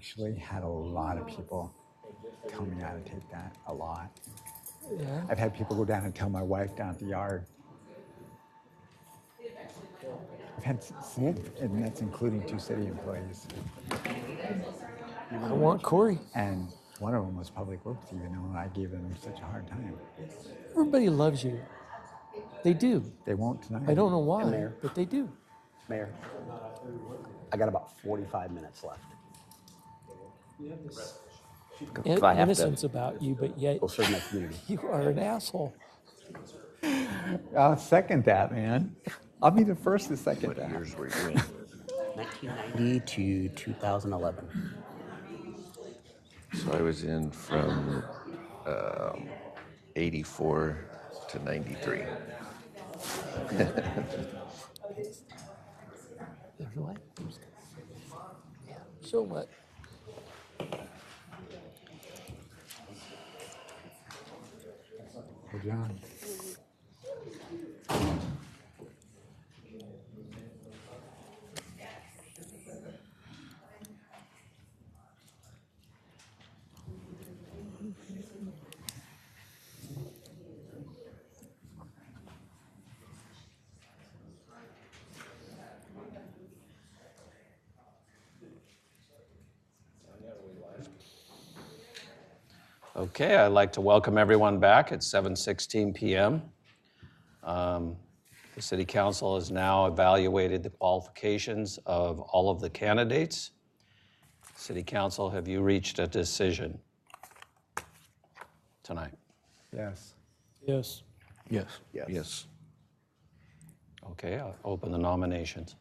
actually had a lot of people tell me how to take that, a lot. Yeah. I've had people go down and tell my wife down at the yard. I've had, and that's including 2 city employees. I want Corey. And one of them was Public Works, even though I gave them such a hard time. Everybody loves you. They do. They won't tonight. I don't know why, Mayor. but they do. Mayor, I got about 45 minutes left. If I have Innocence to about you, but yet go serve my community. you are an asshole. I'll second that, man. I'll be the first to second What that. years were you in? 1990 to 2011. So I was in from 84 to 93. There's what? Yeah. So what? Hey, John. Okay, I'd like to welcome everyone back at 7:16 p.m. The City Council has now evaluated the qualifications of all of the candidates. City Council, have you reached a decision tonight? Yes. Yes. Yes. Yes. Yes. Okay, I'll open the nominations.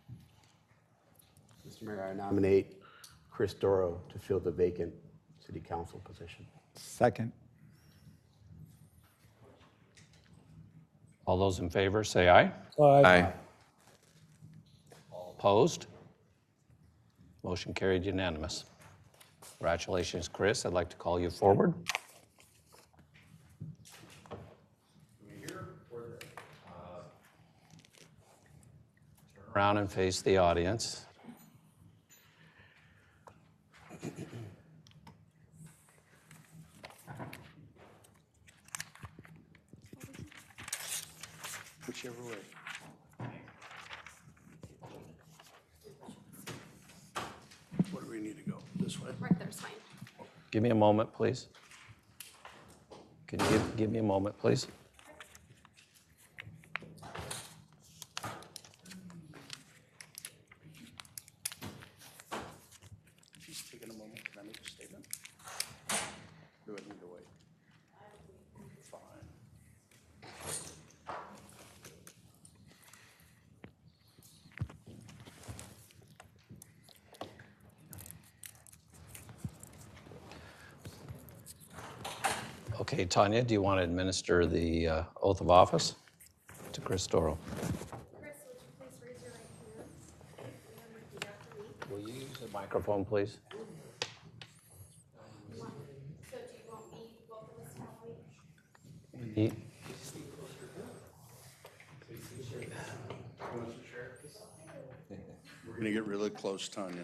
Mr. Mayor, I nominate Chris Doro to fill the vacant city council position. Second. All those in favor, say aye. Aye. Opposed? Motion carried unanimous. Congratulations, Chris. I'd like to call you forward. Turn around and face the audience. Whichever way. Where do we need to go? This way? Right there's fine. Give me a moment, please. Can you give me a moment, please? If he's taking a moment, can I make a statement? Do I need to wait? Fine. Okay, Tanya, do you want to administer the oath of office to Chris Doro? Chris, would you please raise your right hand and repeat after me? Will you use the microphone, please? So do you want me, both of us to have He- We're gonna get really close, Tanya.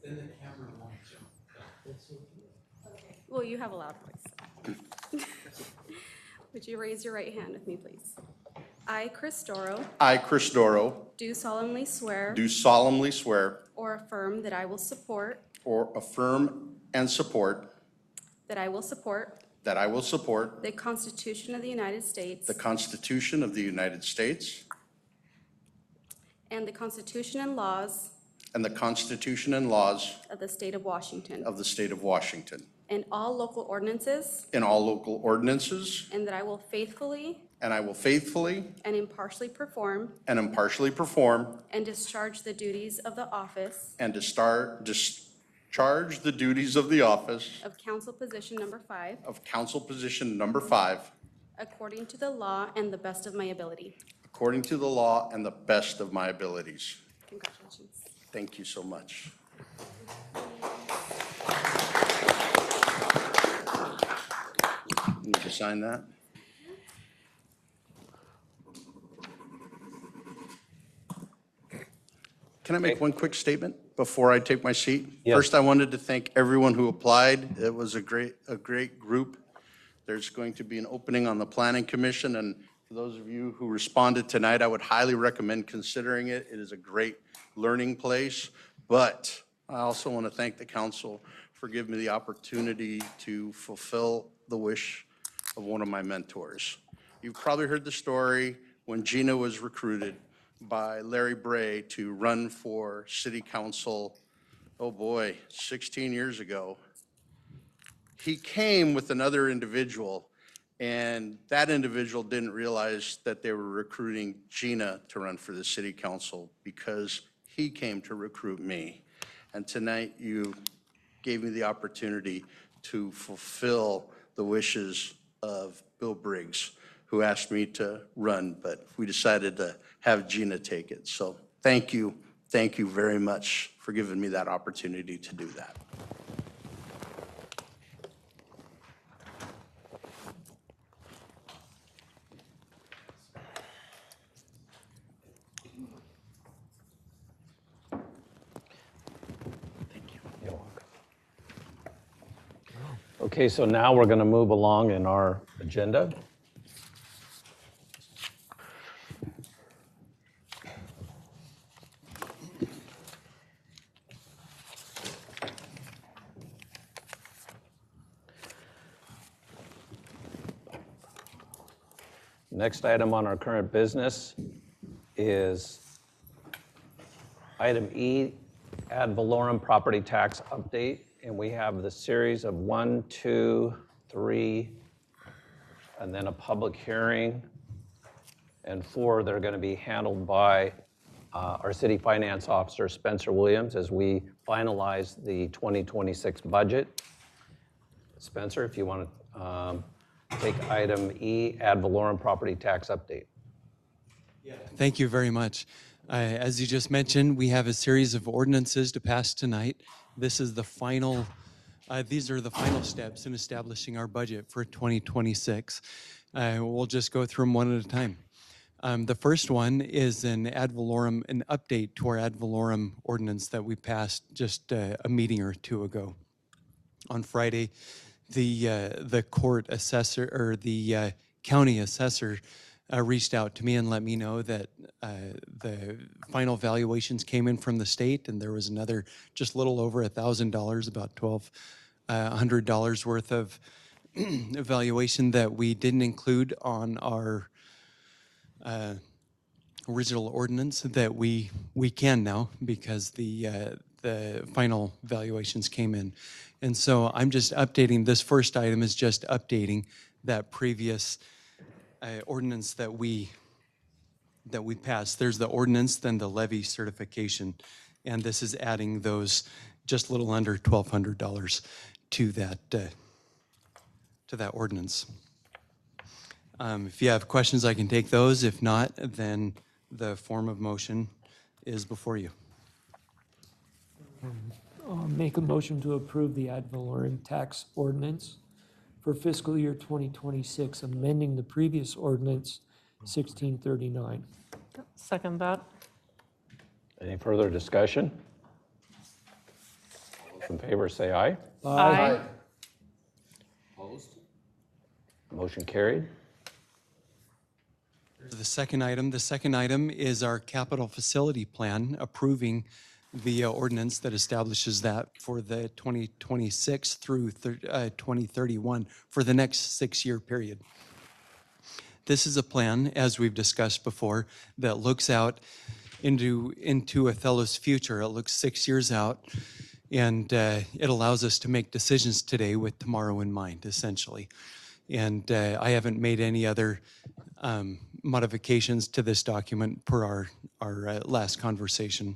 Well, you have a loud voice. Would you raise your right hand with me, please? I, Chris Doro, I, Chris Doro, do solemnly swear do solemnly swear or affirm that I will support, or affirm and support that I will support that I will support the Constitution of the United States the Constitution of the United States and the Constitution and laws and the Constitution and laws of the state of Washington of the state of Washington, and all local ordinances, in all local ordinances, and that I will faithfully and I will faithfully and impartially perform and impartially perform and discharge the duties of the office and discharge the duties of the office of council position number 5 of council position number 5 according to the law and the best of my ability. according to the law and the best of my abilities. Congratulations. Thank you so much. Need to sign that? Can I make one quick statement before I take my seat? Yes. First, I wanted to thank everyone who applied. It was a great group. There's going to be an opening on the Planning Commission, and for those of you who responded tonight, I would highly recommend considering it. It is a great learning place, but I also want to thank the council for giving me the opportunity to fulfill the wish of one of my mentors. You've probably heard the story when Gina was recruited by Larry Bray to run for city council, oh boy, 16 years ago. He came with another individual, and that individual didn't realize that they were recruiting Gina to run for the city council because he came to recruit me. And tonight you gave me the opportunity to fulfill the wishes of Bill Briggs, who asked me to run, but we decided to have Gina take it. So thank you very much for giving me that opportunity to do that. You're welcome. Okay, so now we're going to move along in our agenda. Next item on our current business is item E, ad valorem property tax update. And we have the series of 1, 2, 3, and then a public hearing. And 4, they're going to be handled by our city finance officer, Spencer Williams, as we finalize the 2026 budget. Spencer, if you want to take item E, ad valorem property tax update. Thank you very much. As you just mentioned, we have a series of ordinances to pass tonight. This is the final, these are the final steps in establishing our budget for 2026. We'll just go through them one at a time. The first one is an update to our ad valorem ordinance that we passed just a meeting or two ago. On Friday, the court assessor, or the county assessor, reached out to me and let me know that the final valuations came in from the state, and there was another just a little over $1,000, about $1,200 worth of evaluation that we didn't include on our original ordinance that we can now because the final valuations came in. And so I'm just updating, this first item is just updating that previous ordinance that we passed. There's the ordinance, then the levy certification, and this is adding those just a little under $1,200 to that ordinance. If you have questions, I can take those. If not, then the form of motion is before you. I'll make a motion to approve the ad valorem tax ordinance for fiscal year 2026, amending the previous ordinance 1639. Second that. Any further discussion? All those in favor say aye. Aye. Opposed? Motion carried. The second item is our capital facility plan, approving the ordinance that establishes that for the 2026 through 2031 for the next 6-year period. This is a plan, as we've discussed before, that looks out into Othello's future. It looks 6 years out, and it allows us to make decisions today with tomorrow in mind, essentially. And I haven't made any other modifications to this document per our last conversation.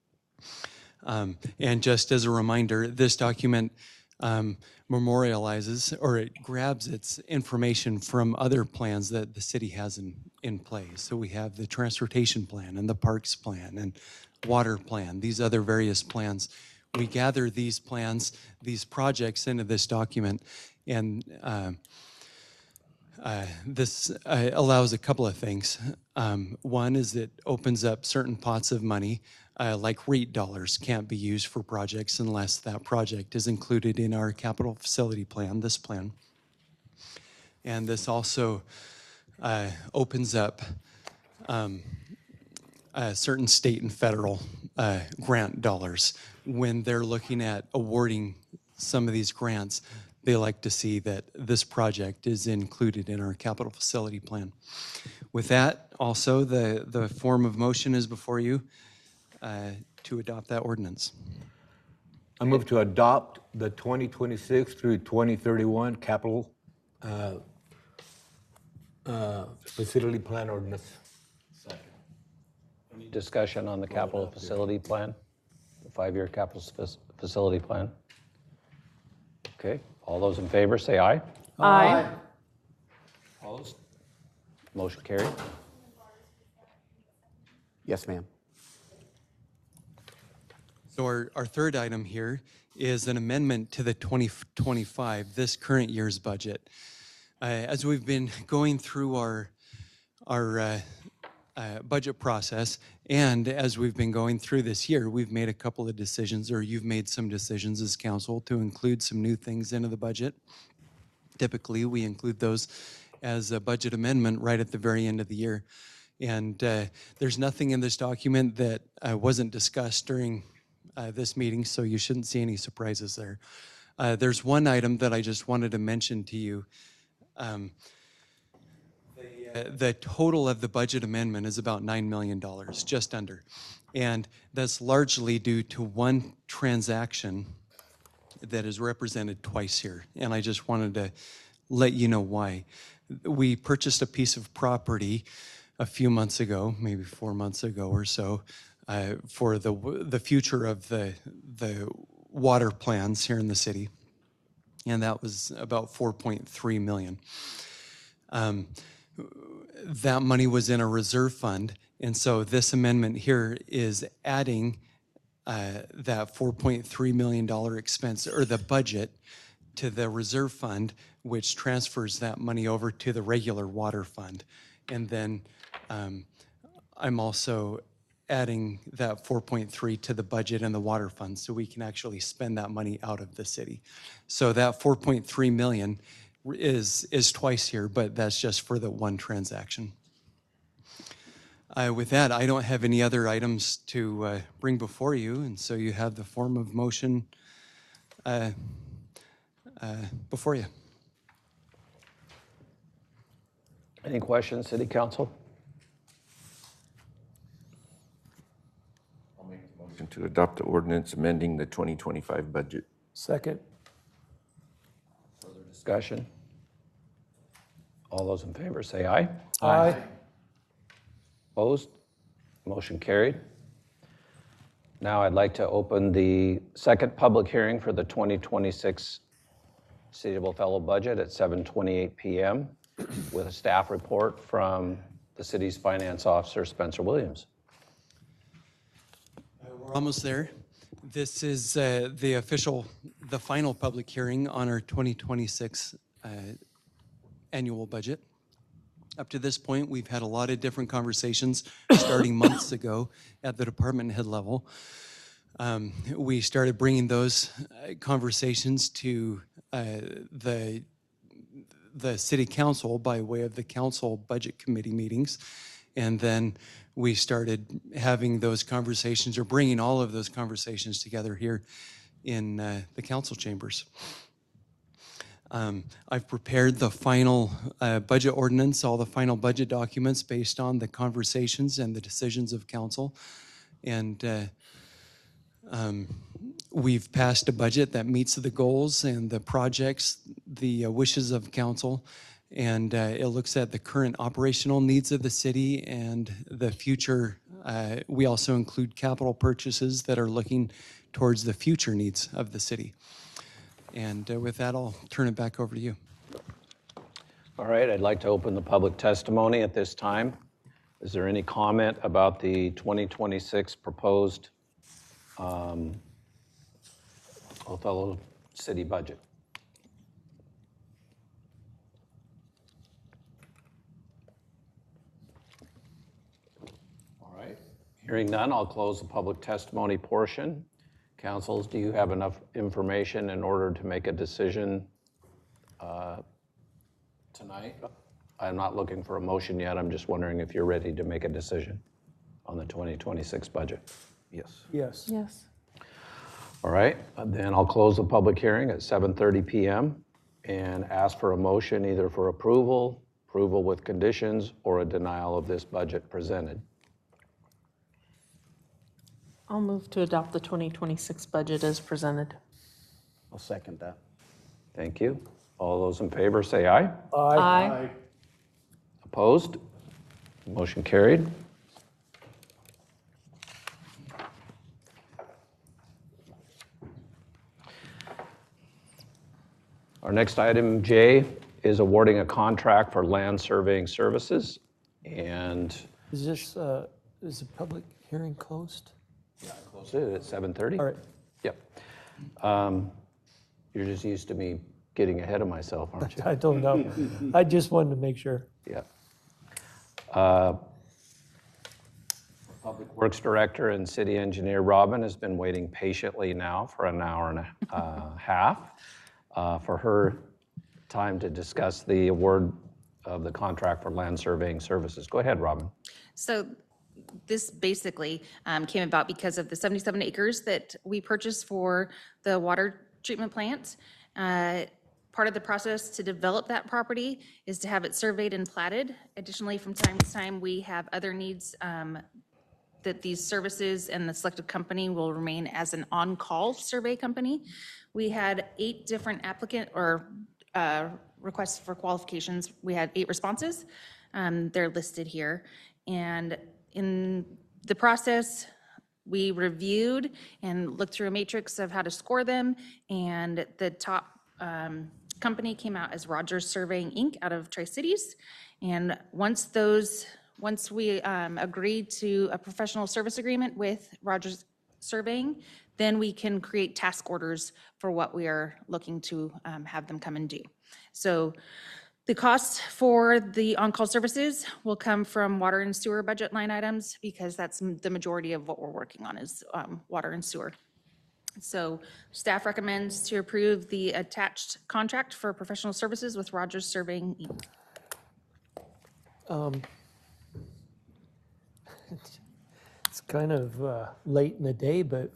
And just as a reminder, this document memorializes, or it grabs its information from other plans that the city has in place. So we have the transportation plan and the parks plan and water plan, these other various plans. We gather these plans, these projects into this document, and this allows a couple of things. One is it opens up certain pots of money like REIT dollars can't be used for projects unless that project is included in our capital facility plan, this plan. And this also opens up certain state and federal grant dollars. When they're looking at awarding some of these grants, they like to see that this project is included in our capital facility plan. With that, also, the form of motion is before you to adopt that ordinance. I move to adopt the 2026 through 2031 capital facility plan ordinance. Any discussion on the capital facility plan? The 5-year capital facility plan? Okay, all those in favor say aye. Aye. Opposed? Motion carried. Yes, ma'am. So our third item here is an amendment to the 2025, this current year's budget. As we've been going through our budget process, and as we've been going through this year, we've made a couple of decisions, or you've made some decisions as council to include some new things into the budget. Typically, we include those as a budget amendment right at the very end of the year. And there's nothing in this document that wasn't discussed during this meeting, so you shouldn't see any surprises there. There's one item that I just wanted to mention to you. The total of the budget amendment is about $9 million, just under. And that's largely due to one transaction that is represented twice here. And I just wanted to let you know why. We purchased a piece of property a few months ago, maybe 4 months ago or so, for the future of the water plans here in the city. And that was about $4.3 million. That money was in a reserve fund, and so this amendment here is adding that $4.3 million expense, or the budget, to the reserve fund, which transfers that money over to the regular water fund. And then I'm also adding that 4.3 to the budget and the water fund, so we can actually spend that money out of the city. So that 4.3 million is twice here, but that's just for the one transaction. With that, I don't have any other items to bring before you, and so you have the form of motion before you. Any questions, City Council? I'll make the motion to adopt the ordinance amending the 2025 budget. Second. Further discussion? All those in favor say aye. Aye. Opposed? Motion carried. Now I'd like to open the second public hearing for the 2026 City of Othello budget at 7:28 p.m. with a staff report from the city's finance officer, Spencer Williams. We're almost there. This is the final public hearing on our 2026 annual budget. Up to this point, we've had a lot of different conversations starting months ago at the department head level. We started bringing those conversations to the city council by way of the council budget committee meetings. And then we started having those conversations, or bringing all of those conversations together here in the council chambers. I've prepared the final budget ordinance, all the final budget documents based on the conversations and the decisions of council. And we've passed a budget that meets the goals and the projects, the wishes of council. And it looks at the current operational needs of the city and the future. We also include capital purchases that are looking towards the future needs of the city. And with that, I'll turn it back over to you. All right, I'd like to open the public testimony at this time. Is there any comment about the 2026 proposed Othello city budget? All right, Hearing none, I'll close the public testimony portion. Councils, do you have enough information in order to make a decision tonight? I'm not looking for a motion yet. I'm just wondering if you're ready to make a decision on the 2026 budget. Yes. Yes. Yes. All right, then I'll close the public hearing at 7:30 PM and ask for a motion either for approval with conditions, or a denial of this budget presented. I'll move to adopt the 2026 budget as presented. I'll second that. Thank you. All those in favor say aye. Aye. Opposed? Motion carried. Our next item, J, is awarding a contract for land surveying services. And Is this, is the public hearing closed? close it at 7:30? All right. Yep. You're just used to me getting ahead of myself, aren't you? I don't know. I just wanted to make sure. Yeah. Public Works Director and City Engineer Robin has been waiting patiently now for an hour and a half for her time to discuss the award of the contract for land surveying services. Go ahead, Robin. So this basically came about because of the 77 acres that we purchased for the water treatment plant. Part of the process to develop that property is to have it surveyed and platted. Additionally, from time to time, we have other needs that these services and the selected company will remain as an on-call survey company. We had 8 different requests for qualifications. We had 8 responses. They're listed here. And in the process, we reviewed and looked through a matrix of how to score them, and the top company came out as Rogers Surveying Inc. out of Tri-Cities. And once we agreed to a professional service agreement with Rogers Surveying, then we can create task orders for what we are looking to have them come and do. So the cost for the on-call services will come from water and sewer budget line items, because that's the majority of what we're working on is water and sewer. So staff recommends to approve the attached contract for professional services with Rogers Surveying Inc. It's kind of late in the day, but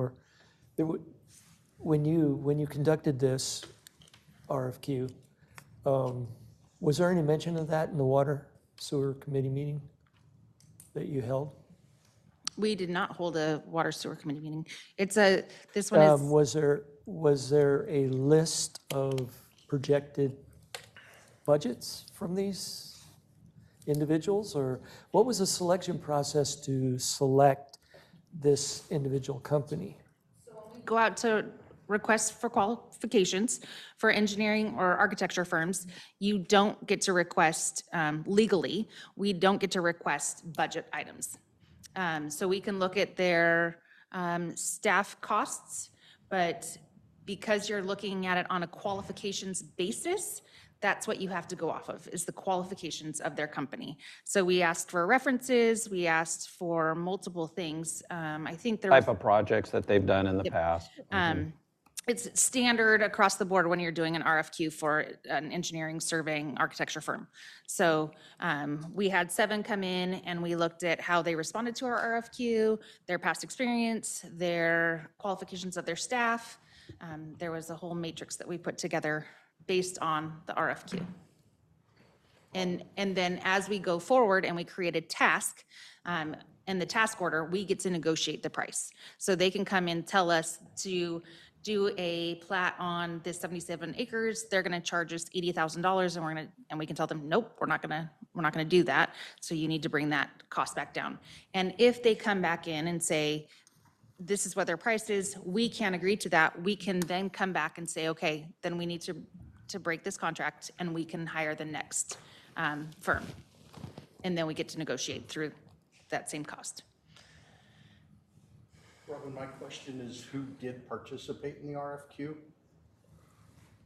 when you conducted this RFQ, was there any mention of that in the Water Sewer Committee meeting that you held? We did not hold a water sewer committee meeting. This one is. Was there a list of projected budgets from these individuals, or what was the selection process to select this individual company? Go out to request for qualifications for engineering or architecture firms. You don't get to request legally. We don't get to request budget items. So we can look at their staff costs, but because you're looking at it on a qualifications basis, that's what you have to go off of, is the qualifications of their company. So we asked for references, we asked for multiple things. I think there Type of projects that they've done in the past. It's standard across the board when you're doing an RFQ for an engineering, surveying, architecture firm. So we had 7 come in, and we looked at how they responded to our RFQ, their past experience, their qualifications of their staff. There was a whole matrix that we put together based on the RFQ. And then as we go forward and we create a task, in the task order, we get to negotiate the price. So they can come and tell us to do a plat on this 77 acres. They're going to charge us $80,000, and we can tell them, nope, we're not going to do that. So you need to bring that cost back down. And if they come back in and say, this is what their price is, we can't agree to that, we can then come back and say, okay, then we need to break this contract, and we can hire the next firm. And then we get to negotiate through that same cost. Robin, my question is, who did participate in the RFQ?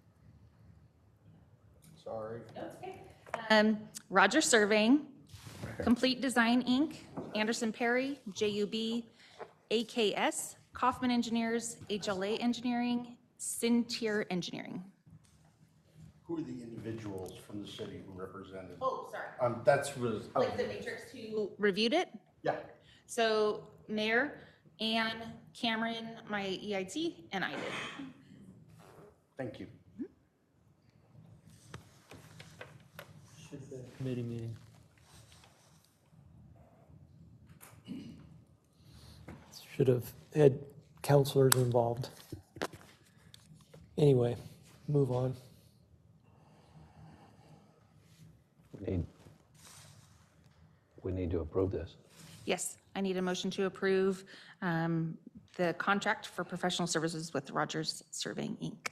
Sorry. Rogers Surveying Complete Design, Inc., Anderson Perry, JUB, AKS, Kaufman Engineers, HLA Engineering, Cintier Engineering. Who are the individuals from the city who represented? Oh, sorry. That's was. Like the matrix who reviewed it? Yeah. So Mayor, Ann, Cameron, my EIT, and I did. Thank you. Should have been a committee meeting. Should have had counselors involved. Anyway, move on. We need to approve this. Yes, I need a motion to approve the contract for professional services with Rogers Surveying, Inc.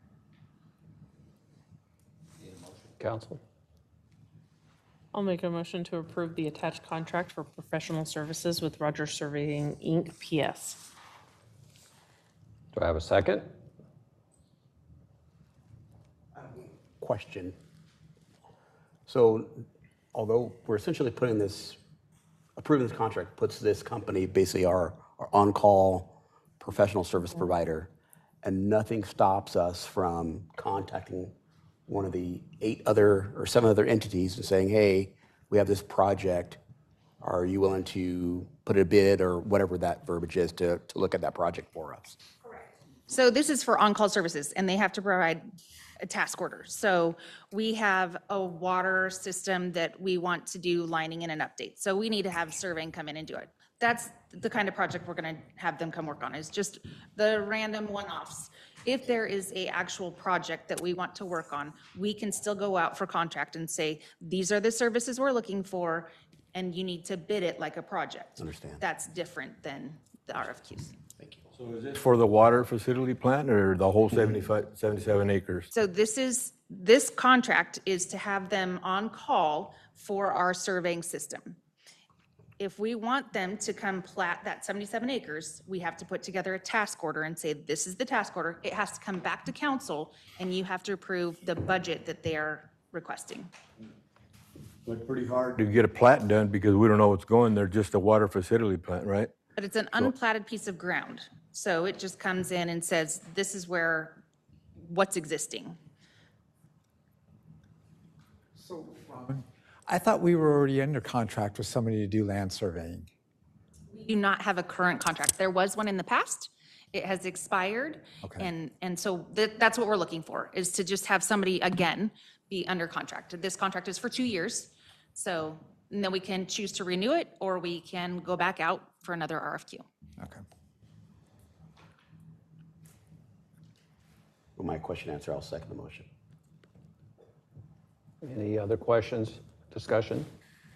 Council? I'll make a motion to approve the attached contract for professional services with Rogers Surveying, Inc., PS. Do I have a second? Question. So although we're essentially putting this, approving this contract puts this company, basically our on-call professional service provider, and nothing stops us from contacting one of the 7 other entities and saying, hey, we have this project. Are you willing to put a bid or whatever that verbiage is to look at that project for us? So this is for on-call services, and they have to provide a task order. So we have a water system that we want to do lining in and update. So we need to have surveying come in and do it. That's the kind of project we're going to have them come work on, is just the random one-offs. If there is a actual project that we want to work on, we can still go out for contract and say, these are the services we're looking for, and you need to bid it like a project. Understand. That's different than the RFQs. Thank you. So is this for the water facility plant or the whole 77 acres? So this contract is to have them on call for our surveying system. If we want them to come plat that 77 acres, we have to put together a task order and say, this is the task order. It has to come back to council, and you have to approve the budget that they are requesting. It's pretty hard to get a plat done because we don't know what's going there, just a water facility plant, right? But it's an unplatted piece of ground. So it just comes in and says, this is what's existing. So, I thought we were already under contract with somebody to do land surveying. We do not have a current contract. There was one in the past. It has expired. Okay. And so that's what we're looking for, is to just have somebody, again, be under contract. This contract is for 2 years. So and then we can choose to renew it, or we can go back out for another RFQ. Okay. With my question answer, I'll second the motion. Any other questions, discussion?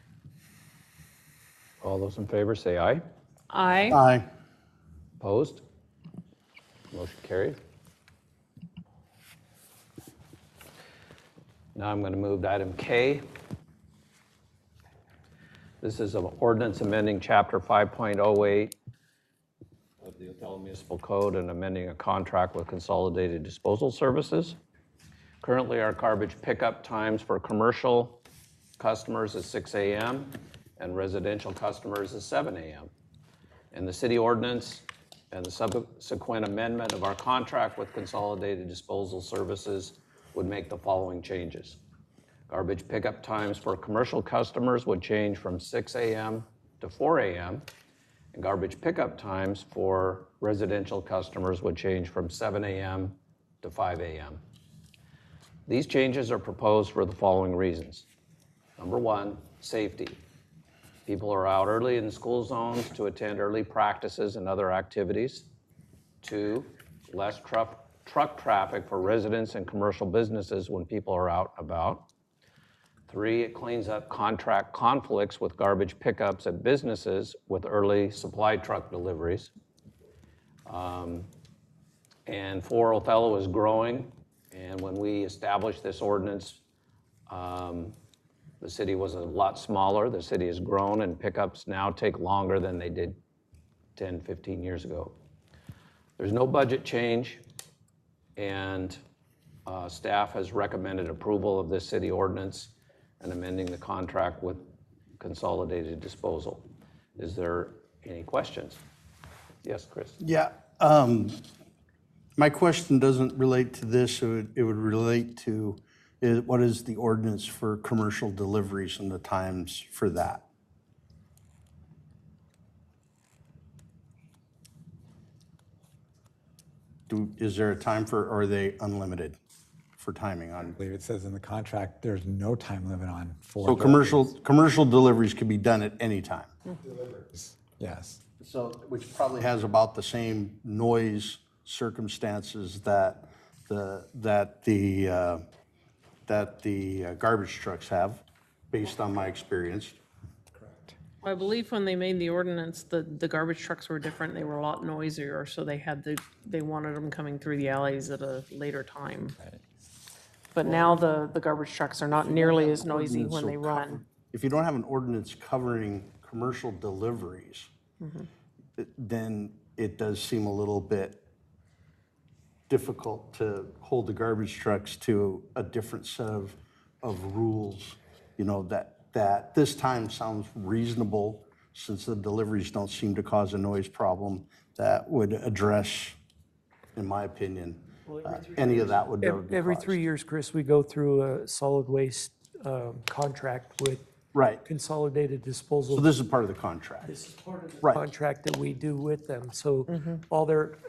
All those in favor say aye. Aye. Aye. Opposed? Motion carried. Now I'm going to move to item K. This is an ordinance amending Chapter 5.08 of the Othello Municipal Code and amending a contract with Consolidated Disposal Services. Currently, our garbage pickup times for commercial customers is 6 a.m. and residential customers is 7 a.m. And the city ordinance and the subsequent amendment of our contract with Consolidated Disposal Services would make the following changes. Garbage pickup times for commercial customers would change from 6 a.m. to 4 a.m. and garbage pickup times for residential customers would change from 7 a.m. to 5 a.m. These changes are proposed for the following reasons. Number one, safety. People are out early in school zones to attend early practices and other activities. 2, less truck traffic for residents and commercial businesses when people are out about. 3, it cleans up contract conflicts with garbage pickups at businesses with early supply truck deliveries. And 4, Othello is growing, and when we established this ordinance, the city was a lot smaller. The city has grown, and pickups now take longer than they did 10, 15 years ago. There's no budget change, and staff has recommended approval of this city ordinance and amending the contract with consolidated disposal. Is there any questions? Yes, Chris? Yeah, my question doesn't relate to this, it would relate to what is the ordinance for commercial deliveries and the times for that? Is there a time or are they unlimited for timing on? I believe it says in the contract, there's no time limit on for. So commercial deliveries can be done at any time? Deliveries, yes. So, which probably has about the same noise circumstances that the garbage trucks have, based on my experience. I believe when they made the ordinance, the garbage trucks were different. They were a lot noisier, so they wanted them coming through the alleys at a later time. But now the garbage trucks are not nearly as noisy when they run. If you don't have an ordinance covering commercial deliveries, then it does seem a little bit difficult to hold the garbage trucks to a different set of rules, you know, that this time sounds reasonable, since the deliveries don't seem to cause a noise problem that would address, in my opinion, any of that would never be Every caused. 3 years, Chris, we go through a solid waste contract with Right. consolidated disposal. So this is part of the contract. This is part of the Right. contract that we do with them. So all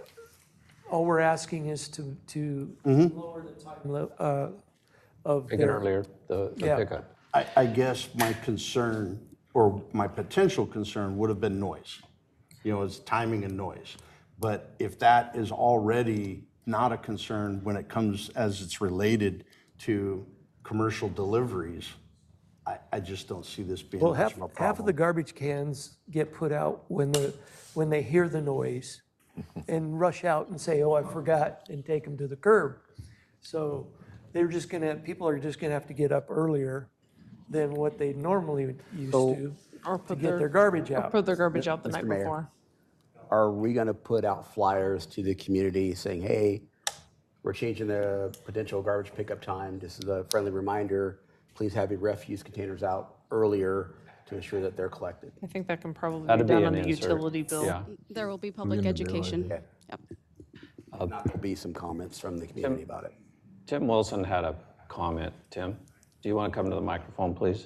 we're asking is to lower the time of Make it their. earlier, the Yeah. pickup. I guess my concern, or my potential concern, would have been noise. You know, it's timing and noise. But if that is already not a concern when it comes, as it's related to commercial deliveries, I just don't see this being Well, much of a problem. half of the garbage cans get put out when they hear the noise and rush out and say, oh, I forgot, and take them to the curb. So people are just gonna have to get up earlier than what they normally used to get their garbage out. Put their garbage out the Mr. night Mayor. before. Are we going to put out flyers to the community saying, hey, we're changing the potential garbage pickup time. This is a friendly reminder. Please have your refuse containers out earlier to ensure that they're collected. I think that can probably be That'd be done an on the insert. utility bill. Yeah. There will be public education. Okay. Yep. There'll be some comments from the community about it. Tim Wilson had a comment. Tim, do you want to come to the microphone, please?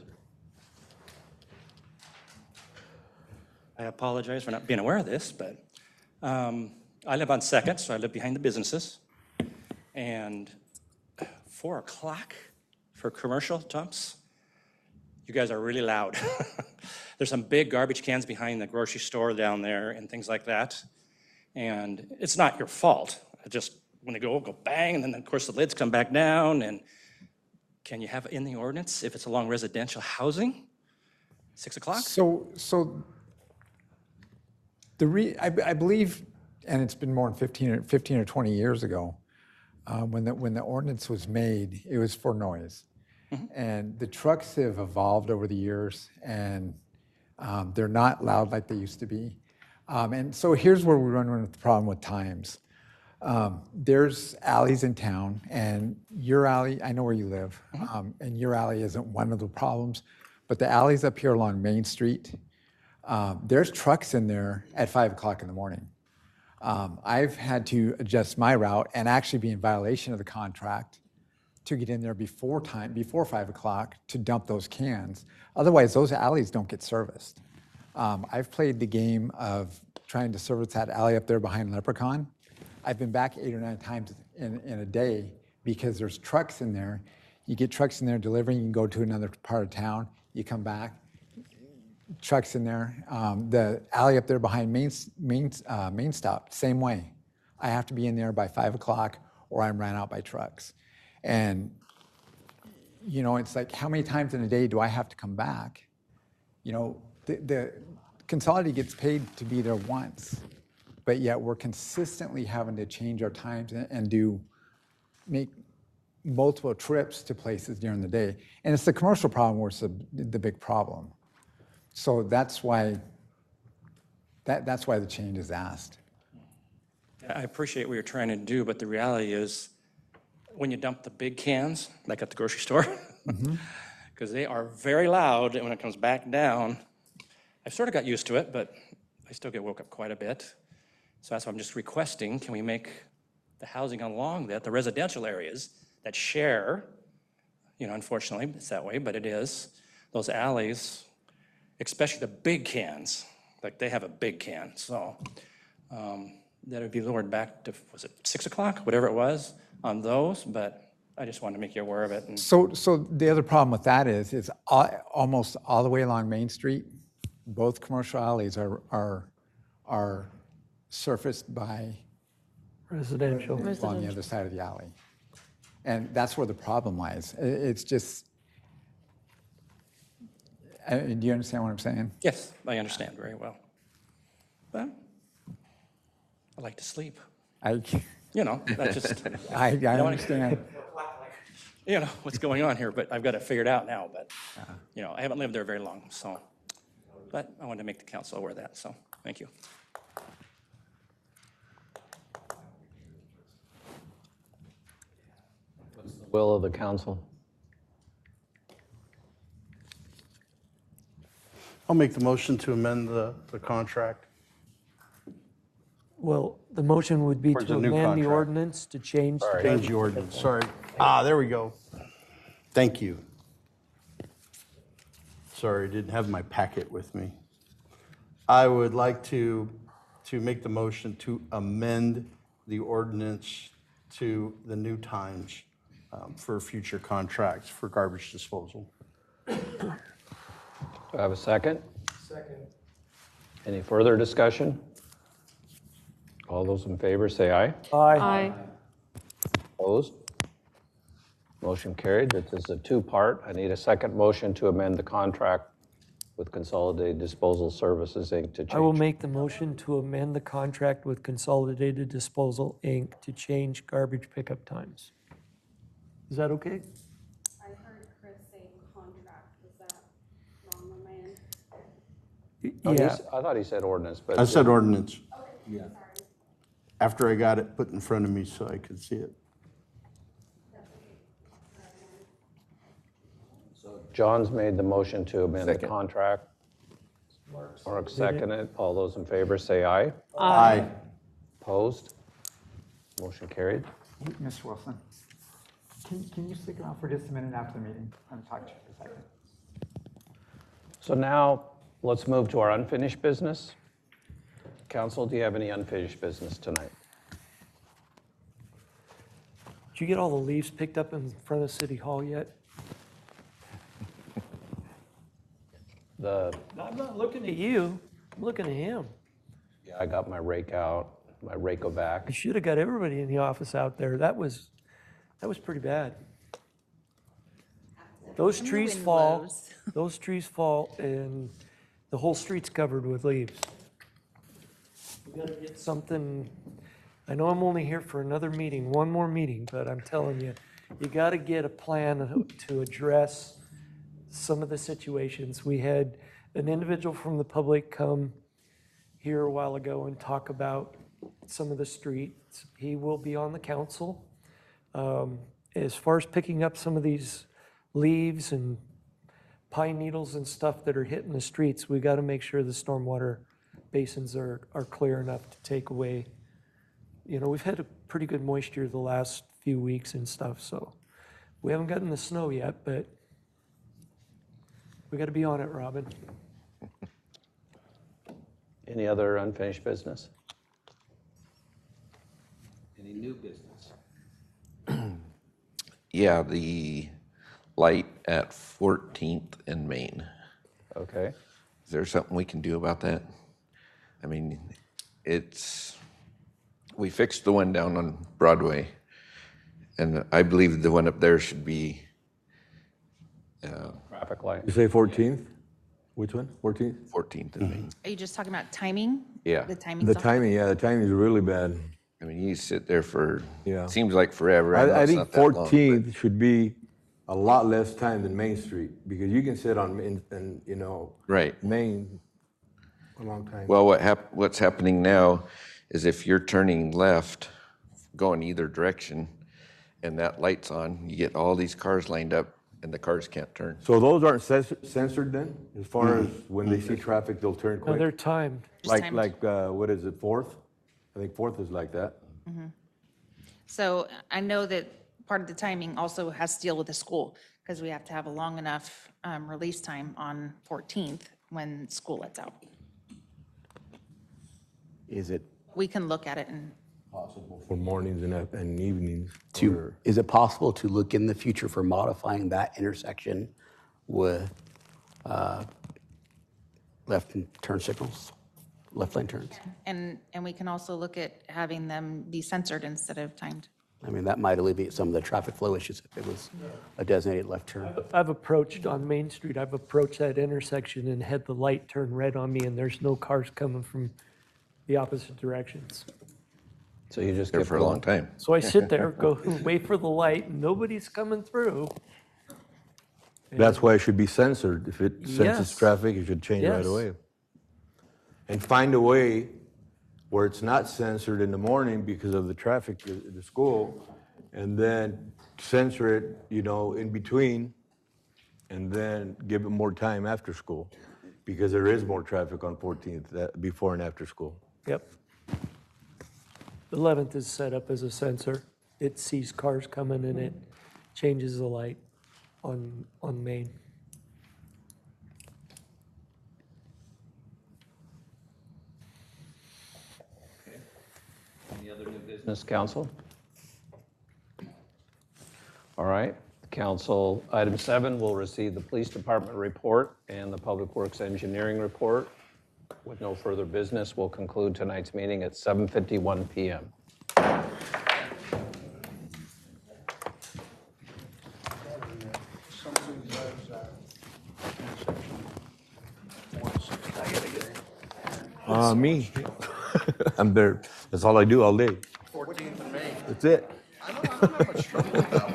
I apologize for not being aware of this, but I live on Second, so I live behind the businesses. And 4 o'clock for commercial dumps, you guys are really loud. There's some big garbage cans behind the grocery store down there and things like that. And it's not your fault. When they go bang, and then of course the lids come back down. And can you have it in the ordinance if it's along residential housing? 6 o'clock? So I believe, and it's been more than 15 or 20 years ago, when the ordinance was made, it was for noise. And the trucks have evolved over the years, and they're not loud like they used to be. And so here's where we run into the problem with times. There's alleys in town, and your alley, I know where you live, and your alley isn't one of the problems, but the alleys up here along Main Street, there's trucks in there at 5 o'clock in the morning. I've had to adjust my route and actually be in violation of the contract to get in there before 5 o'clock to dump those cans. Otherwise, those alleys don't get serviced. I've played the game of trying to service that alley up there behind Leprechaun. I've been back 8 or 9 times in a day because there's trucks in there. You get trucks in there delivering, you can go to another part of town, you come back, trucks in there. The alley up there behind Main Stop, same way. I have to be in there by 5 o'clock or I'm ran out by trucks. And, you know, it's like, how many times in a day do I have to come back? You know, the Consolidated gets paid to be there once, but yet we're consistently having to change our times and make multiple trips to places during the day. And it's the commercial problem where it's the big problem. So that's why the change is asked. I appreciate what you're trying to do, but the reality is when you dump the big cans, like at the grocery store, because they are very loud, and when it comes back down, I've sort of got used to it, but I still get woke up quite a bit. So that's why I'm just requesting, can we make the housing along that, the residential areas that share, unfortunately, it's that way, but it is, those alleys, especially the big cans, like they have a big can, so that would be lowered back to, was it 6 o'clock, whatever it was, on those, but I just wanted to make you aware of it. And So the other problem with that is almost all the way along Main Street, both commercial alleys are surfaced by Residential. people on the other side of the alley. And that's where the problem lies. It's just, do you understand what I'm saying? yes, I understand very well. But I like to sleep. That's just, I understand. What's going on here, but I've got it figured out now, but, I haven't lived there very long, so. But I wanted to make the council aware of that, so, thank you. Will of the council. I'll make the motion to amend the contract. Well, the motion would be Or to the new amend the contract. ordinance to change. the Change the ordinance, sorry. There we go. Thank you. Sorry, didn't have my packet with me. I would like to make the motion to amend the ordinance to the new times for future contracts for garbage disposal. Do I have a second? Second. Any further discussion? All those in favor say aye. Aye. Opposed? Motion carried. This is a two-part. I need a second motion to amend the contract with Consolidated Disposal Services, Inc. to change. I will make the motion to amend the contract with Consolidated Disposal, Inc. to change garbage pickup times. Is that okay? I heard Chris say contract. Was that wrong on my end? Oh, Yeah. I thought he said ordinance, but. I said ordinance. After I got it put in front of me so I could see it. John's made the motion to amend the Second. contract. Mark seconded. All those in favor say aye. Aye. Opposed? Motion carried. Ms. Wilson, can you stick around for just a minute after the meeting? I'm talking to you for a second. So now, let's move to our unfinished business. Council, do you have any unfinished business tonight? Did you get all the leaves picked up in front of City Hall yet? I'm not looking at you. I'm looking at him. Yeah, I got my rake out, my Rake-O-Vac. You should have got everybody in the office out there. That was pretty bad. Those trees fall, and the whole street's covered with leaves. We gotta get something, I know I'm only here for another meeting, one more meeting, but I'm telling you, you gotta get a plan to address some of the situations. We had an individual from the public come here a while ago and talk about some of the streets. He will be on the council. As far as picking up some of these leaves and pine needles and stuff that are hitting the streets, we got to make sure the stormwater basins are clear enough to take away. We've had a pretty good moisture the last few weeks and stuff, so we haven't gotten the snow yet, but we got to be on it, Robin. Any other unfinished business? Any new business? Yeah, the light at 14th and Main. Okay. Is there something we can do about that? I mean, we fixed the one down on Broadway, and I believe the one up there should be, Traffic light. You say 14th? Which one? 14th? 14th and Main. Are you just talking about timing? Yeah. The timing. The timing is really bad. I mean, you sit there for, Yeah. seems like forever. know I it's think not that long, but- 14th should be a lot less time than Main Street, because you can sit on, Right. Main a long time. Well, what's happening now is if you're turning left, going either direction, and that light's on, you get all these cars lined up, and the cars can't turn. So those aren't censored then? As far as when they see traffic, they'll turn No, quick? they're timed. Like, what is it, Fourth? I think Fourth is like that. So I know that part of the timing also has to deal with the school, because we have to have a long enough release time on 14th when school lets out. Is it We can look at it and, For mornings and evenings. is it possible to look in the future for modifying that intersection with left turn signals, left lane turns? and we can also look at having them be censored instead of timed. I mean, that might alleviate some of the traffic flow issues if it was a designated left turn. I've approached on Main Street, I've approached that intersection and had the light turn red on me and there's no cars coming from the opposite directions. So you just There keep for a long time. So I sit there, go wait for the light, and nobody's coming through. That's why it should be censored. If it senses Yes. traffic, it should change right Yes. away. And find a way where it's not censored in the morning because of the traffic at the school, and then censor it, in between, and then give it more time after school, because there is more traffic on 14th before and after school. Yep. 11th is set up as a sensor. It sees cars coming and it changes the light on Main. Any other new business, council? All right, council, item 7 will receive the police department report and the public works engineering report. With no further business, we'll conclude tonight's meeting at 7:51 PM. Me. I'm there. That's all I do all day. 14th of May. That's it. I don't have much trouble with that one.